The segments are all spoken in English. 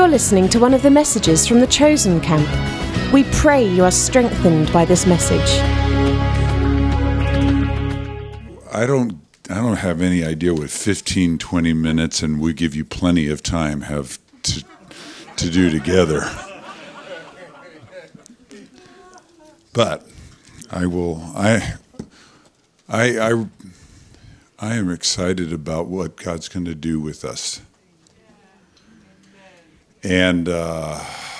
You're listening to one of the messages from the Chosen Camp. We pray you are strengthened by this message. I don't have any idea what 15, 20 minutes, and we give you plenty of time, have to do together. But I am excited about what God's going to do with us. And, I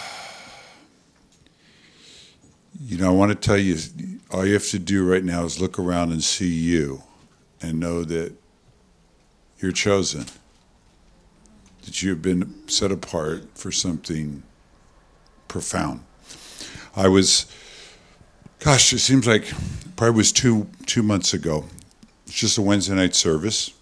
want to tell you, all you have to do right now is look around and see you and know that you're chosen, that you've been set apart for something profound. It seems like probably was two months ago. It's just a Wednesday night service.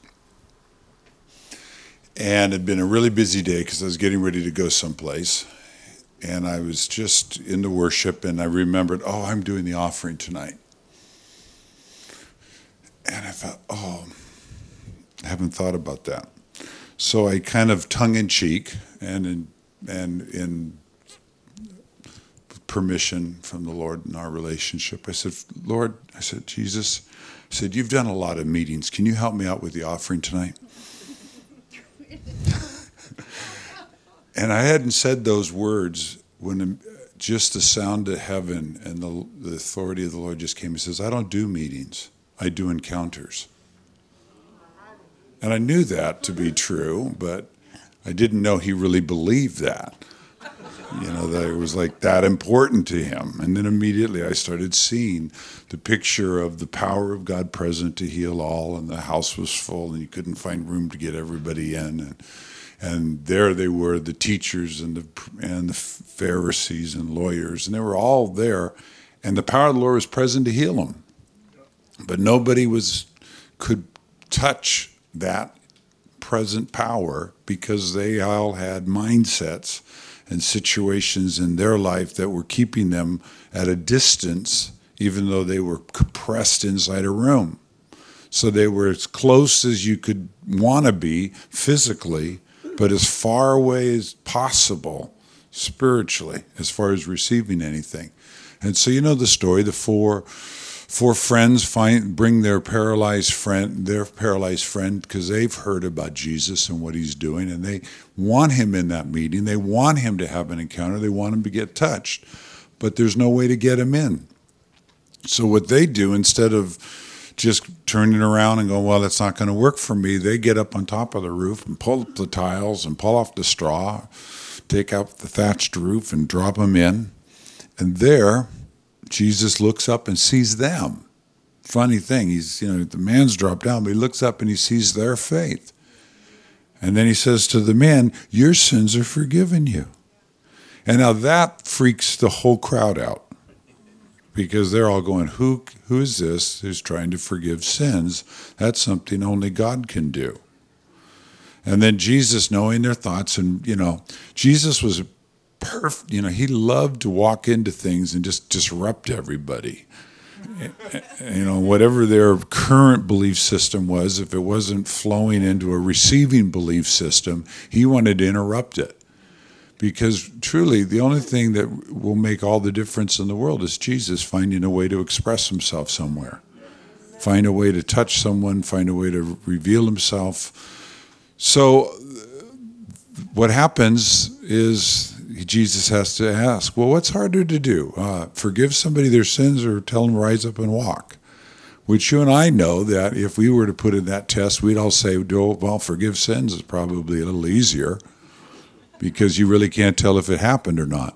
And it had been a really busy day because I was getting ready to go someplace. And I was just into worship, and I remembered, I'm doing the offering tonight. And I thought, I haven't thought about that. So I kind of tongue-in-cheek and in permission from the Lord in our relationship, I said, Lord, Jesus, you've done a lot of meetings. Can you help me out with the offering tonight? And I hadn't said those words when just the sound of heaven and the authority of the Lord just came. He says, I don't do meetings. I do encounters. And I knew that to be true, but I didn't know he really believed that. That it was like that important to him. And then immediately I started seeing the picture of the power of God present to heal all, and the house was full, and you couldn't find room to get everybody in. And there they were, the teachers and the Pharisees and lawyers, and they were all there, and the power of the Lord was present to heal them. But nobody could touch that present power because they all had mindsets and situations in their life that were keeping them at a distance, even though they were compressed inside a room. So they were as close as you could want to be physically, but as far away as possible spiritually, as far as receiving anything. And so the story, the four friends bring their paralyzed friend because they've heard about Jesus and what he's doing, and they want him in that meeting. They want him to have an encounter. They want him to get touched, but there's no way to get him in. So what they do, instead of just turning around and going, well, that's not going to work for me, they get up on top of the roof and pull up the tiles and pull off the straw, take out the thatched roof and drop them in. And there, Jesus looks up and sees them. Funny thing, the man's dropped down, but he looks up and he sees their faith. And then he says to the man, your sins are forgiven you. And now that freaks the whole crowd out, because they're all going, who is this who's trying to forgive sins? That's something only God can do. And then Jesus, knowing their thoughts, and Jesus was perfect. He loved to walk into things and just disrupt everybody. Whatever their current belief system was, if it wasn't flowing into a receiving belief system, he wanted to interrupt it. Because truly, the only thing that will make all the difference in the world is Jesus finding a way to express himself somewhere. Find a way to touch someone, find a way to reveal himself. So what happens is Jesus has to ask, well, what's harder to do? Forgive somebody their sins or tell them to rise up and walk? Which you and I know that if we were to put in that test, we'd all say, well, forgive sins is probably a little easier, because you really can't tell if it happened or not.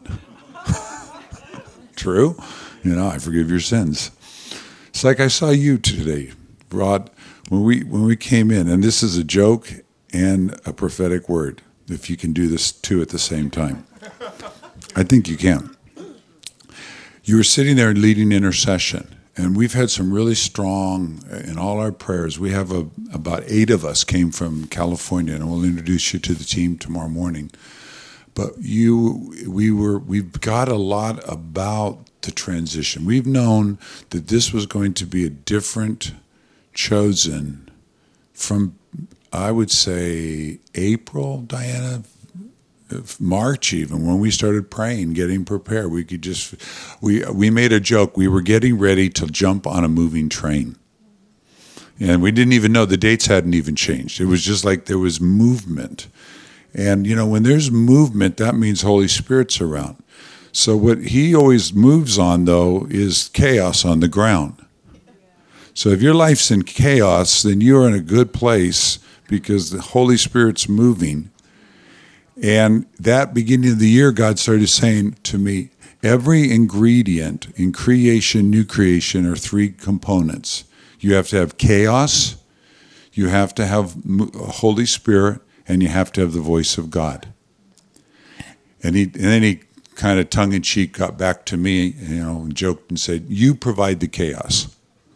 True? I forgive your sins. It's like I saw you today, Rod, when we came in, and this is a joke and a prophetic word, if you can do this two at the same time. I think you can. You were sitting there leading intercession, and we've had some really strong, in all our prayers, we have about 8 of us came from California, and we'll introduce you to the team tomorrow morning. But we've got a lot about the transition. We've known that this was going to be a different Chosen from, I would say, April, Diana, March even, when we started praying, getting prepared. We made a joke. We were getting ready to jump on a moving train. And we didn't even know, the dates hadn't even changed. It was just like there was movement. And, when there's movement, that means Holy Spirit's around. So what he always moves on, though, is chaos on the ground. So if your life's in chaos, then you're in a good place because the Holy Spirit's moving. And that beginning of the year, God started saying to me, every ingredient in creation, new creation, are three components. You have to have chaos, you have to have Holy Spirit, and you have to have the voice of God. And then he kind of tongue-in-cheek got back to me, and joked and said, "You provide the chaos.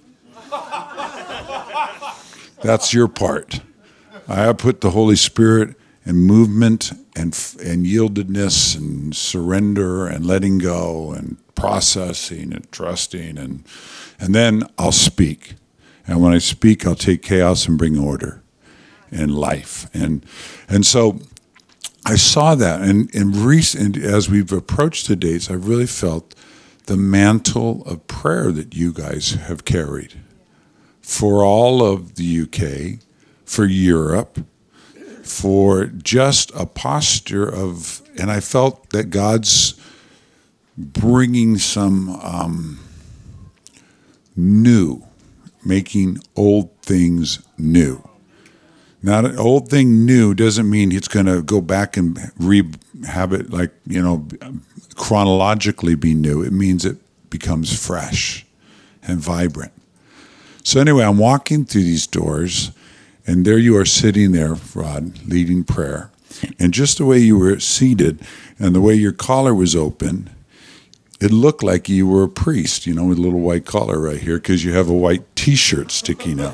That's your part. I put the Holy Spirit and movement and yieldedness and surrender and letting go and processing and trusting, and then I'll speak. And when I speak, I'll take chaos and bring order and life." And so I saw that, and as we've approached the dates, I've really felt the mantle of prayer that you guys have carried for all of the UK, for Europe, for just a posture of, and I felt that God's bringing some new, making old things new. Now, an old thing new doesn't mean it's going to go back and have it like, chronologically be new. It means it becomes fresh and vibrant. So anyway, I'm walking through these doors, and there you are sitting there, Rod, leading prayer. And just the way you were seated and the way your collar was open, it looked like you were a priest, with a little white collar right here because you have a white T-shirt sticking out.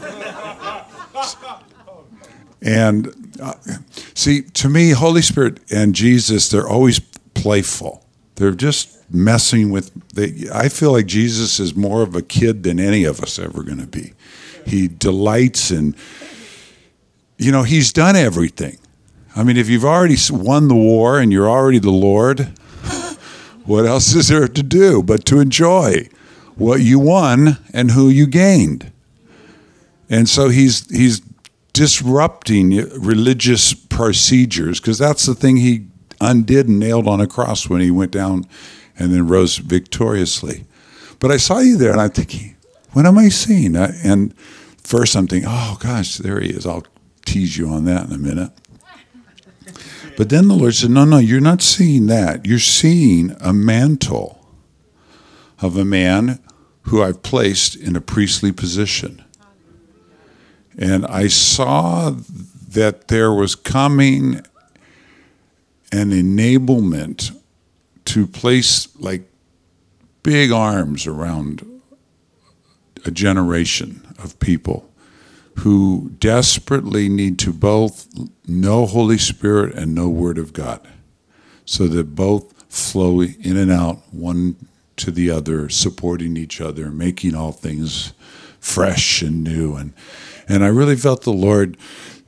And see, to me, Holy Spirit and Jesus, they're always playful. They're just messing with, I feel like Jesus is more of a kid than any of us ever going to be. He delights in, he's done everything. I mean, if you've already won the war and you're already the Lord, what else is there to do but to enjoy what you won and who you gained? And so he's disrupting religious procedures, because that's the thing he undid and nailed on a cross when he went down and then rose victoriously. But I saw you there, and I'm thinking, what am I seeing? And first I'm thinking, oh gosh, there he is. I'll tease you on that in a minute. But then the Lord said, no, you're not seeing that. You're seeing a mantle of a man who I've placed in a priestly position. And I saw that there was coming an enablement to place like big arms around a generation of people who desperately need to both know Holy Spirit and know Word of God, so that both flow in and out, one to the other, supporting each other, making all things fresh and new. And I really felt the Lord,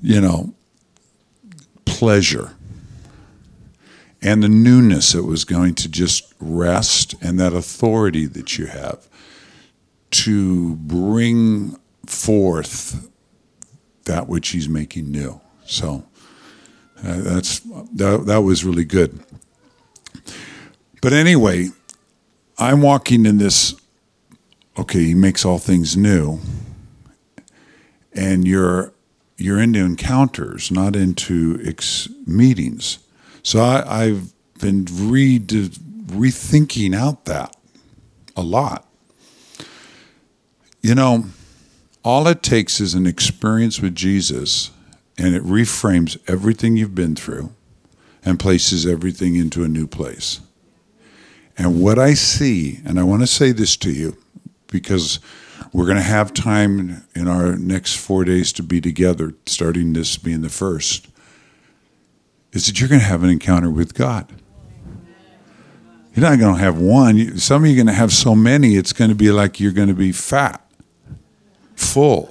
pleasure and the newness that was going to just rest, and that authority that you have to bring forth that which he's making new. So that was really good. But anyway, I'm walking in this, okay, he makes all things new, and you're into encounters, not into meetings. So I've been rethinking out that a lot. All it takes is an experience with Jesus, and it reframes everything you've been through and places everything into a new place. And what I see, and I want to say this to you, because we're going to have time in our next 4 days to be together, starting this being the first, is that you're going to have an encounter with God. You're not going to have one. Some of you are going to have so many, it's going to be like you're going to be fat, full,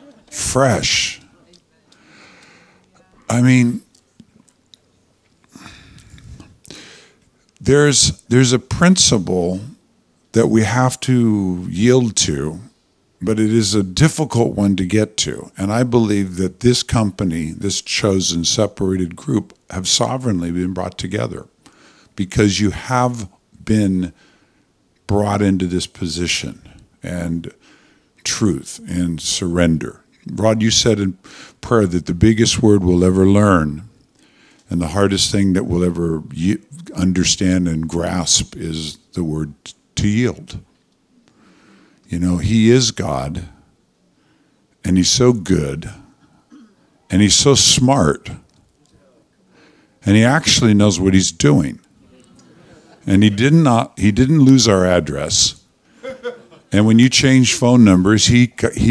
fresh. I mean, there's a principle that we have to yield to, but it is a difficult one to get to. And I believe that this company, this chosen, separated group, have sovereignly been brought together because you have been brought into this position and truth and surrender. Rod, you said in prayer that the biggest word we'll ever learn and the hardest thing that we'll ever understand and grasp is the word to yield. You know, he is God, and he's so good, and he's so smart, and he actually knows what he's doing. And he didn't lose our address. And when you change phone numbers, he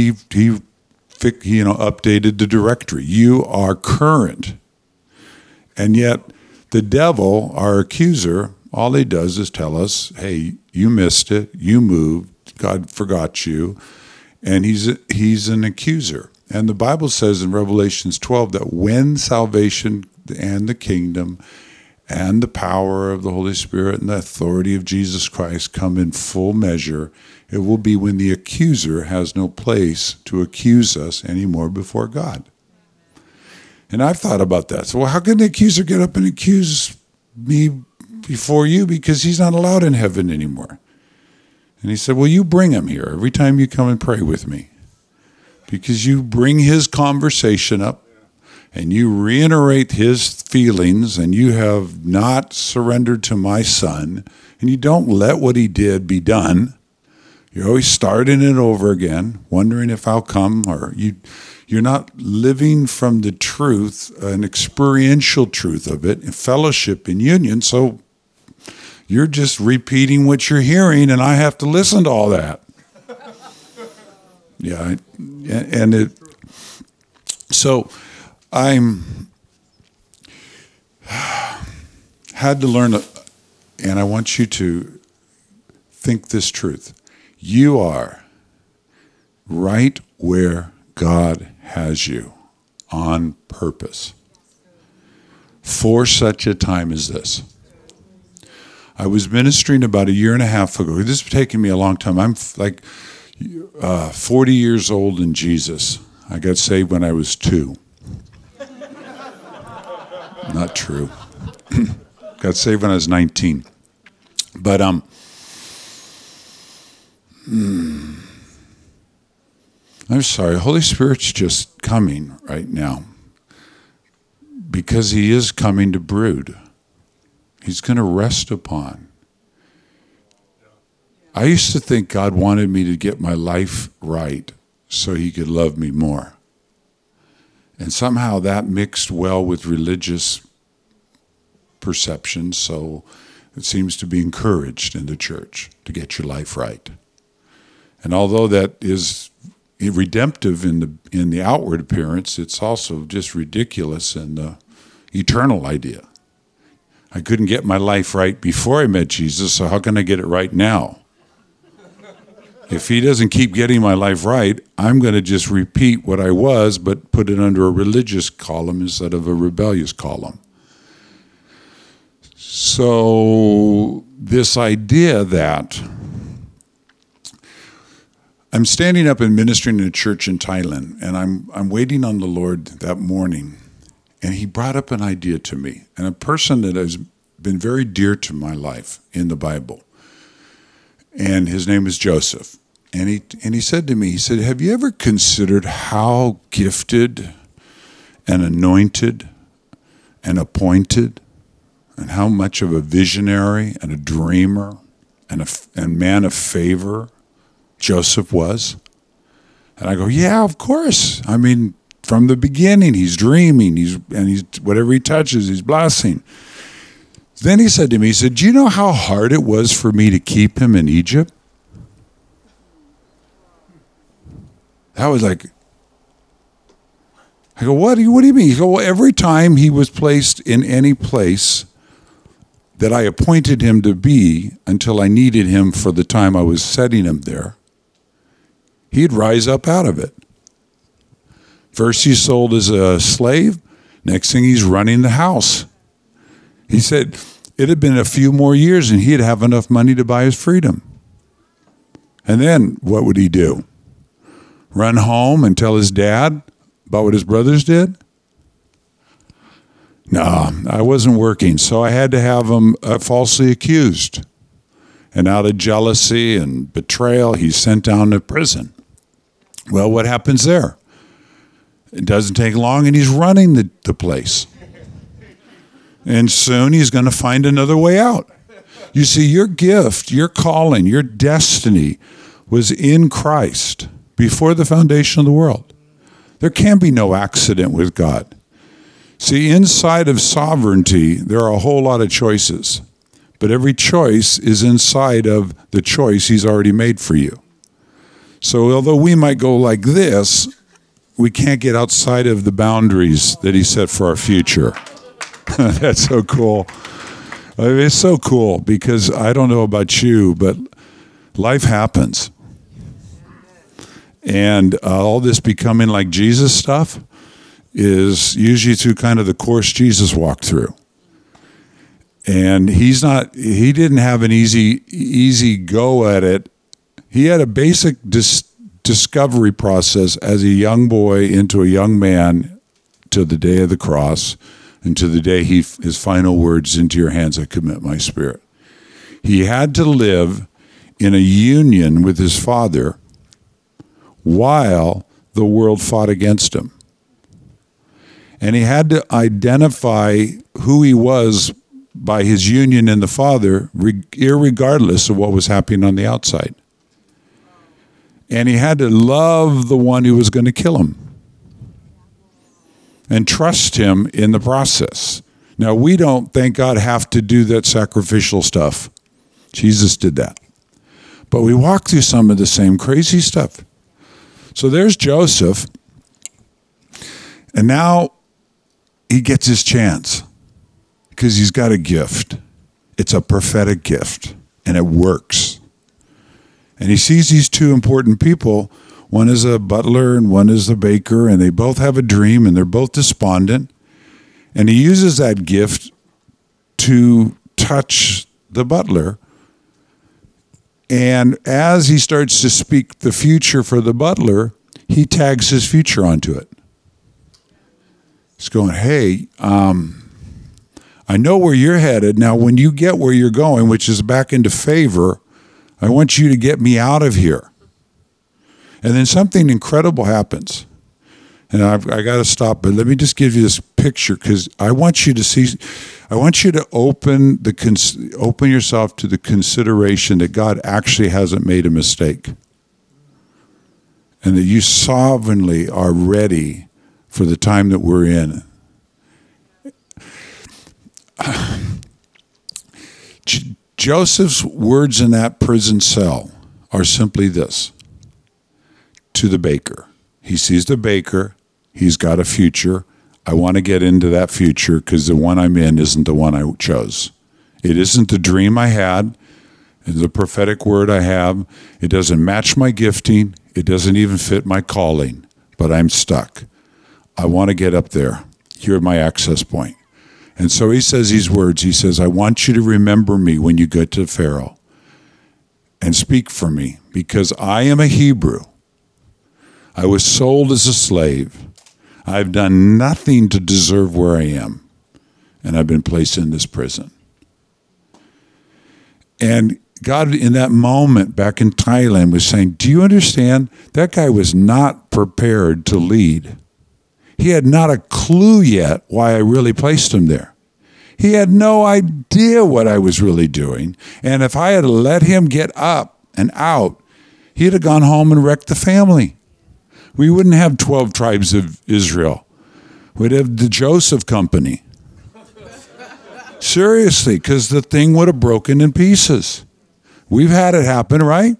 updated the directory. You are current. And yet the devil, our accuser, all he does is tell us, hey, you missed it, you moved, God forgot you, and he's an accuser. And the Bible says in Revelations 12 that when salvation and the kingdom and the power of the Holy Spirit and the authority of Jesus Christ come in full measure, it will be when the accuser has no place to accuse us anymore before God. And I've thought about that. So, well, how can the accuser get up and accuse me before you? Because he's not allowed in heaven anymore. And he said, well, you bring him here every time you come and pray with me. Because you bring his conversation up and you reiterate his feelings and you have not surrendered to my son and you don't let what he did be done. You're always starting it over again, wondering if I'll come, or you're not living from the truth, an experiential truth of it, fellowship and union, so you're just repeating what you're hearing, and I have to listen to all that. Yeah, so I'm had to learn, and I want you to think this truth. You are right where God has you on purpose for such a time as this. I was ministering about 1.5 years ago. This has taken me a long time. I'm like 40 years old in Jesus. I got saved when I was 2. Not true. Got saved when I was 19. But I'm sorry, Holy Spirit's just coming right now because he is coming to brood. He's going to rest upon. I used to think God wanted me to get my life right so he could love me more. And somehow that mixed well with religious perceptions, so it seems to be encouraged in the church to get your life right. And although that is redemptive in the outward appearance, it's also just ridiculous in the eternal idea. I couldn't get my life right before I met Jesus, so how can I get it right now? If he doesn't keep getting my life right, I'm going to just repeat what I was, but put it under a religious column instead of a rebellious column. So this idea that I'm standing up and ministering in a church in Thailand, and I'm waiting on the Lord that morning, and he brought up an idea to me, and a person that has been very dear to my life in the Bible, and his name is Joseph. And he said to me, he said, have you ever considered how gifted and anointed and appointed and how much of a visionary and a dreamer and man of favor Joseph was? And I go, yeah, of course. I mean, from the beginning, he's dreaming, he's whatever he touches, he's blessing. Then he said to me, he said, do you know how hard it was for me to keep him in Egypt? That was like, I go, what do you mean? He go, well, every time he was placed in any place that I appointed him to be until I needed him for the time I was setting him there, he'd rise up out of it. First he's sold as a slave. Next thing he's running the house. He said, it had been a few more years and he'd have enough money to buy his freedom. And then what would he do? Run home and tell his dad about what his brothers did? No, I wasn't working, so I had to have him falsely accused. And out of jealousy and betrayal, he's sent down to prison. Well, what happens there? It doesn't take long, and he's running the place. And soon he's going to find another way out. You see, your gift, your calling, your destiny was in Christ before the foundation of the world. There can be no accident with God. See, inside of sovereignty, there are a whole lot of choices. But every choice is inside of the choice he's already made for you. So although we might go like this, we can't get outside of the boundaries that he set for our future. That's so cool. I mean, it's so cool because I don't know about you, but life happens. And all this becoming like Jesus stuff is usually through kind of the course Jesus walked through. And he didn't have an easy go at it. He had a basic discovery process as a young boy into a young man to the day of the cross and to the day his final words, "Into your hands I commit my spirit." He had to live in a union with his Father while the world fought against him. And he had to identify who he was by his union in the Father, irregardless of what was happening on the outside. And he had to love the one who was going to kill him and trust him in the process. Now, we don't, thank God, have to do that sacrificial stuff. Jesus did that. But we walk through some of the same crazy stuff. So there's Joseph, and now he gets his chance because he's got a gift. It's a prophetic gift, and it works. And he sees these two important people. One is a butler and one is the baker, and they both have a dream, and they're both despondent. And he uses that gift to touch the butler. And as he starts to speak the future for the butler, he tags his future onto it. He's going, "Hey, I know where you're headed. Now, when you get where you're going, which is back into favor, I want you to get me out of here." And then something incredible happens. And I got to stop, but let me just give you this picture because I want you to see, I want you to open yourself to the consideration that God actually hasn't made a mistake. And that you sovereignly are ready for the time that we're in. Joseph's words in that prison cell are simply this. To the baker. He sees the baker. He's got a future. I want to get into that future because the one I'm in isn't the one I chose. It isn't the dream I had. It's the prophetic word I have. It doesn't match my gifting. It doesn't even fit my calling. But I'm stuck. I want to get up there. You're my access point. And so he says these words. He says, I want you to remember me when you get to Pharaoh and speak for me because I am a Hebrew. I was sold as a slave. I've done nothing to deserve where I am. And I've been placed in this prison. And God, in that moment back in Thailand, was saying, do you understand? That guy was not prepared to lead. He had not a clue yet why I really placed him there. He had no idea what I was really doing. And if I had let him get up and out, he'd have gone home and wrecked the family. We wouldn't have 12 tribes of Israel. We'd have the Joseph Company. Seriously, because the thing would have broken in pieces. We've had it happen, right?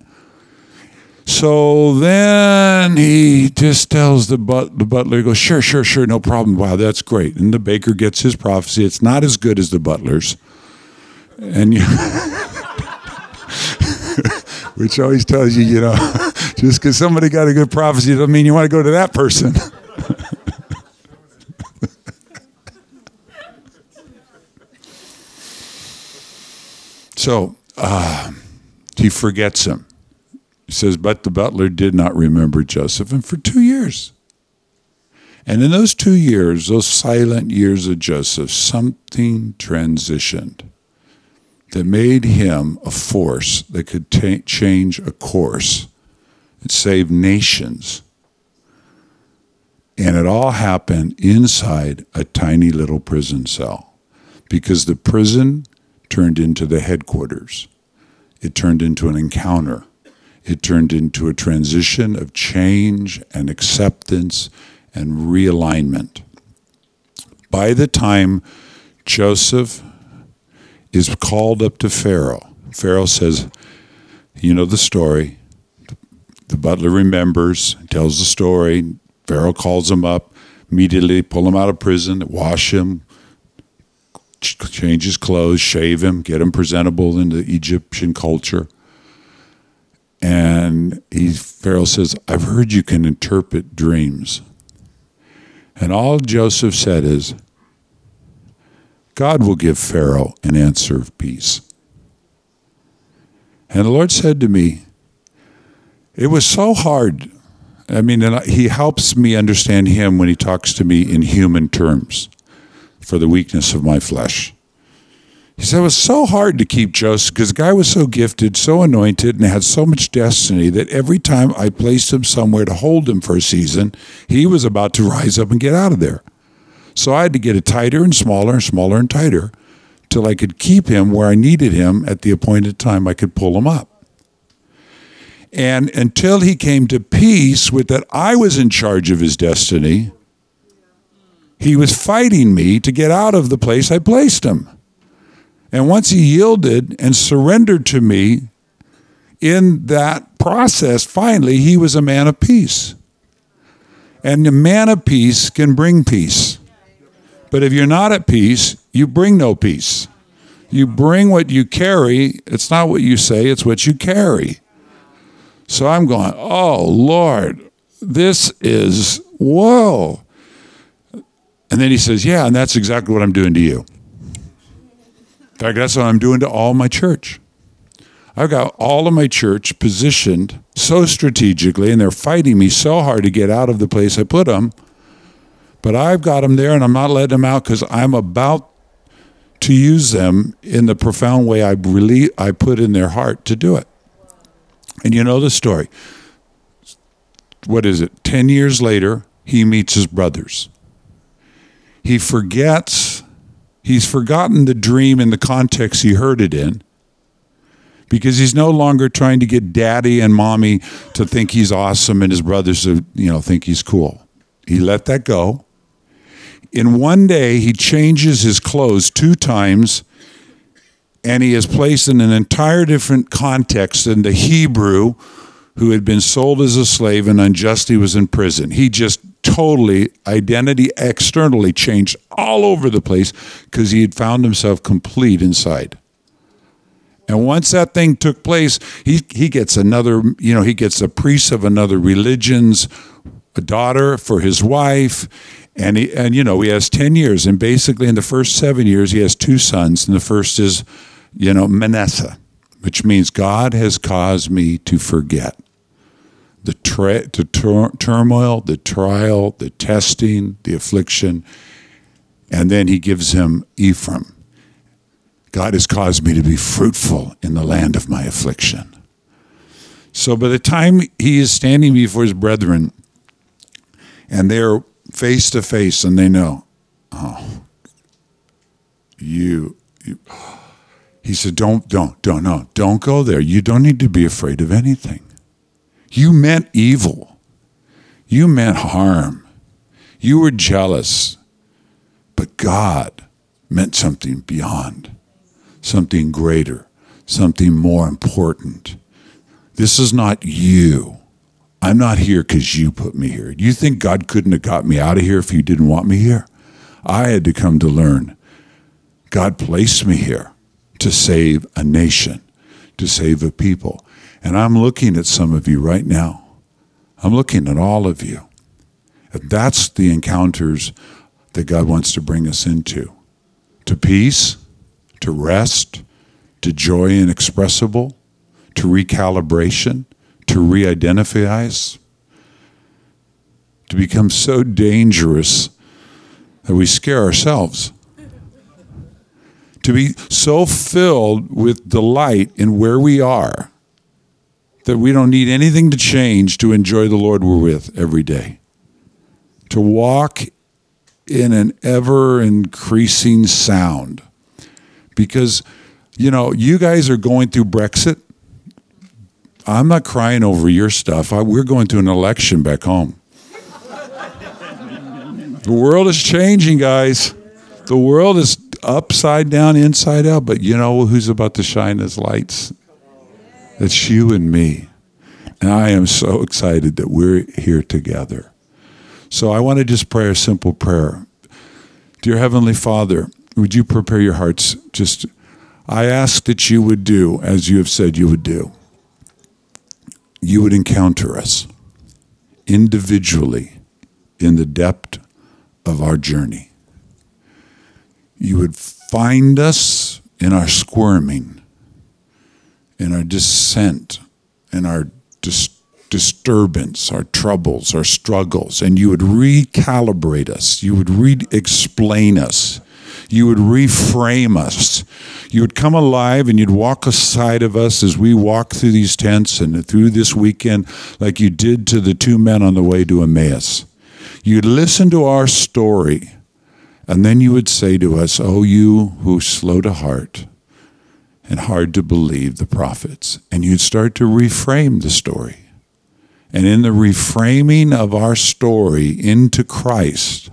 So then he just tells the butler, he goes, sure, no problem. Wow, that's great. And the baker gets his prophecy. It's not as good as the butler's. And you... Which always tells you, just because somebody got a good prophecy doesn't mean you want to go to that person. So he forgets him. He says, but the butler did not remember Joseph, and for 2 years. And in those 2 years, those silent years of Joseph, something transitioned that made him a force that could change a course and save nations. And it all happened inside a tiny little prison cell, because the prison turned into the headquarters. It turned into an encounter. It turned into a transition of change and acceptance and realignment. By the time Joseph is called up to Pharaoh, Pharaoh says, you know the story. The butler remembers, tells the story. Pharaoh calls him up, immediately pull him out of prison, wash him, change his clothes, shave him, get him presentable in the Egyptian culture. And Pharaoh says, I've heard you can interpret dreams. And all Joseph said is, God will give Pharaoh an answer of peace. And the Lord said to me, it was so hard. I mean, and he helps me understand him when he talks to me in human terms for the weakness of my flesh. He said it was so hard to keep Joseph because the guy was so gifted, so anointed, and had so much destiny that every time I placed him somewhere to hold him for a season, he was about to rise up and get out of there. So I had to get it tighter and smaller and smaller and tighter till I could keep him where I needed him at the appointed time I could pull him up. And until he came to peace with that I was in charge of his destiny, he was fighting me to get out of the place I placed him. And once he yielded and surrendered to me in that process, finally, he was a man of peace. And the man of peace can bring peace. But if you're not at peace, you bring no peace. You bring what you carry. It's not what you say, it's what you carry. So I'm going, oh, Lord, this is, whoa. And then he says, yeah, and that's exactly what I'm doing to you. In fact, that's what I'm doing to all my church. I've got all of my church positioned so strategically, and they're fighting me so hard to get out of the place I put them. But I've got them there, and I'm not letting them out because I'm about to use them in the profound way I put in their heart to do it. And you know the story. What is it? 10 years later, he meets his brothers. He's forgotten the dream in the context he heard it in, because he's no longer trying to get daddy and mommy to think he's awesome and his brothers to, think he's cool. He let that go. In one day, he changes his clothes 2 times, and he is placed in an entire different context than the Hebrew who had been sold as a slave and unjustly was in prison. He just totally, identity externally changed all over the place because he had found himself complete inside. And once that thing took place, he gets he gets a priest of another religion's a daughter for his wife. And he has 10 years. And basically in the first 7 years, he has 2 sons. And the first is, Manasseh, which means God has caused me to forget the turmoil, the trial, the testing, the affliction. And then he gives him Ephraim. God has caused me to be fruitful in the land of my affliction. So by the time he is standing before his brethren, and they're face to face, and they know, he said, don't go there. You don't need to be afraid of anything. You meant evil. You meant harm. You were jealous. But God meant something beyond, something greater, something more important. This is not you. I'm not here because you put me here. You think God couldn't have got me out of here if he didn't want me here? I had to come to learn. God placed me here to save a nation, to save a people. And I'm looking at some of you right now. I'm looking at all of you. And that's the encounters that God wants to bring us into. To peace, to rest, to joy inexpressible, to recalibration, to re-identify us, to become so dangerous that we scare ourselves, to be so filled with delight in where we are that we don't need anything to change to enjoy the Lord we're with every day, to walk in an ever-increasing sound. Because, you guys are going through Brexit. I'm not crying over your stuff. We're going through an election back home. The world is changing, guys. The world is upside down, inside out. But you know who's about to shine his lights? It's you and me. And I am so excited that we're here together. So I want to just pray a simple prayer. Dear Heavenly Father, would you prepare your hearts? I ask that you would do as you have said you would do. You would encounter us individually in the depth of our journey. You would find us in our squirming, in our dissent, in our disturbance, our troubles, our struggles, and you would recalibrate us. You would re-explain us. You would reframe us. You would come alive and you'd walk aside of us as we walk through these tents and through this weekend like you did to the two men on the way to Emmaus. You'd listen to our story, and then you would say to us, "Oh, you who slow to heart and hard to believe the prophets." And you'd start to reframe the story. And in the reframing of our story into Christ,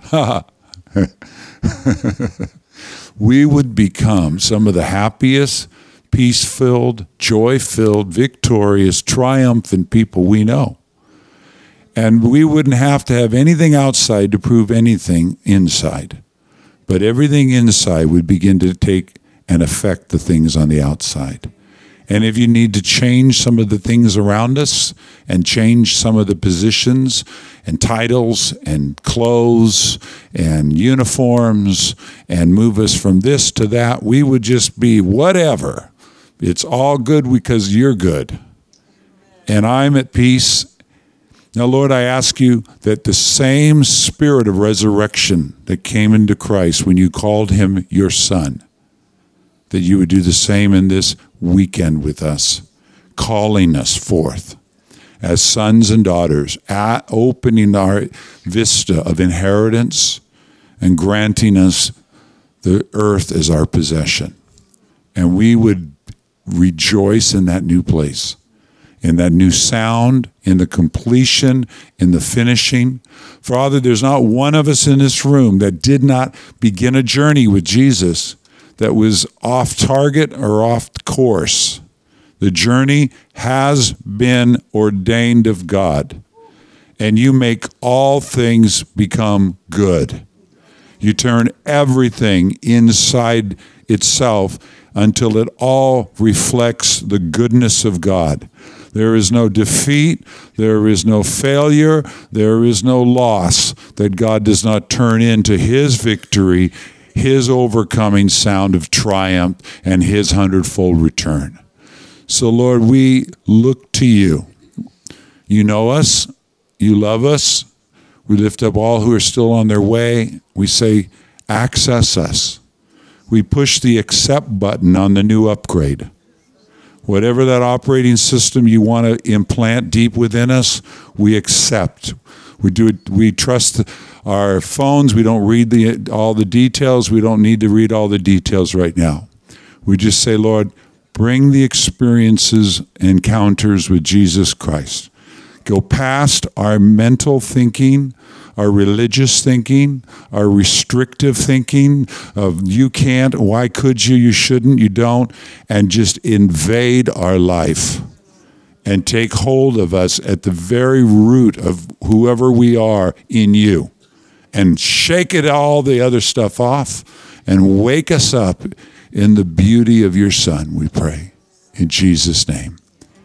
we would become some of the happiest, peace-filled, joy-filled, victorious, triumphant people we know. And we wouldn't have to have anything outside to prove anything inside. But everything inside would begin to take and affect the things on the outside. And if you need to change some of the things around us and change some of the positions and titles and clothes and uniforms and move us from this to that, we would just be whatever. It's all good because you're good. And I'm at peace. Now, Lord, I ask you that the same spirit of resurrection that came into Christ when you called him your son, that you would do the same in this weekend with us, calling us forth as sons and daughters, opening our vista of inheritance and granting us the earth as our possession. And we would rejoice in that new place, in that new sound, in the completion, in the finishing. Father, there's not one of us in this room that did not begin a journey with Jesus that was off target or off course. The journey has been ordained of God, and you make all things become good. You turn everything inside itself until it all reflects the goodness of God. There is no defeat, there is no failure, there is no loss that God does not turn into his victory, his overcoming sound of triumph, and his hundredfold return. So, Lord, we look to you. You know us, you love us. We lift up all who are still on their way. We say, access us. We push the accept button on the new upgrade. Whatever that operating system you want to implant deep within us, we accept. We trust our phones. We don't read all the details. We don't need to read all the details right now. We just say, Lord, bring the experiences, encounters with Jesus Christ. Go past our mental thinking, our religious thinking, our restrictive thinking of you can't, why could you, you shouldn't, you don't, and just invade our life and take hold of us at the very root of whoever we are in you, and shake it all the other stuff off and wake us up in the beauty of your Son, we pray. In Jesus' name,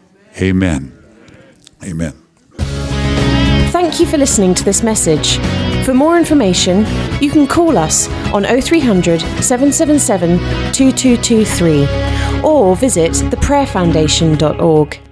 amen. Amen. Thank you for listening to this message. For more information, you can call us on 0300 777 2223 or visit theprayerfoundation.org.